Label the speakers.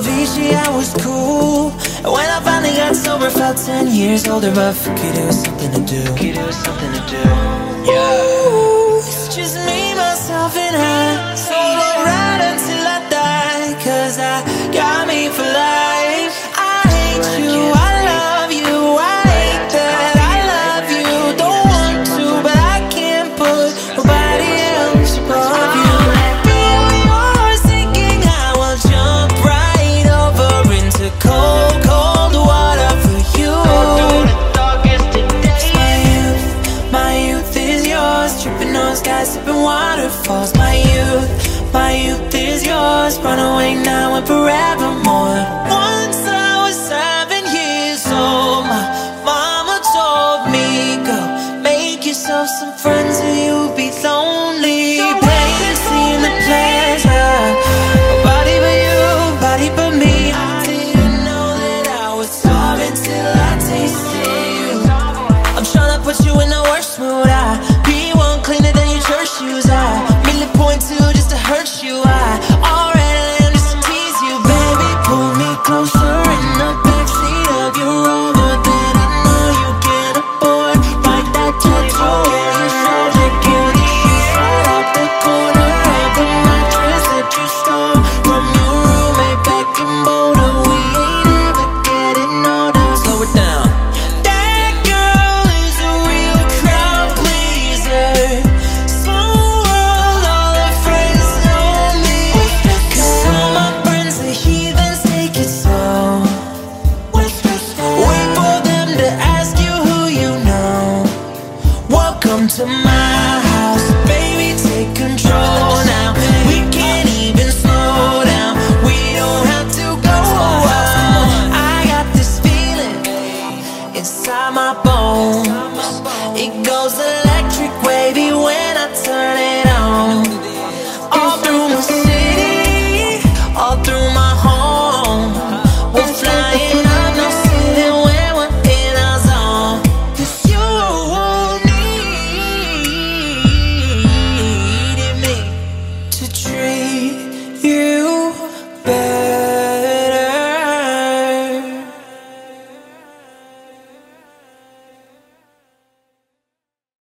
Speaker 1: Vichy, I was cool. And when I finally got sober, felt 10 years older. But fuck it, it was something to do. It was something to do. Yeah. It's just me, myself, and I. Solo ride until I die. Cause I got me for life. I hate you, I love you, I hate that I love you. Don't want to, but I can't put nobody else above you. Be yours, thinking I will jump right over into cold, cold water for you. My youth is yours. Tripping on skies, sipping waterfalls. My youth is yours. Run away now and forever.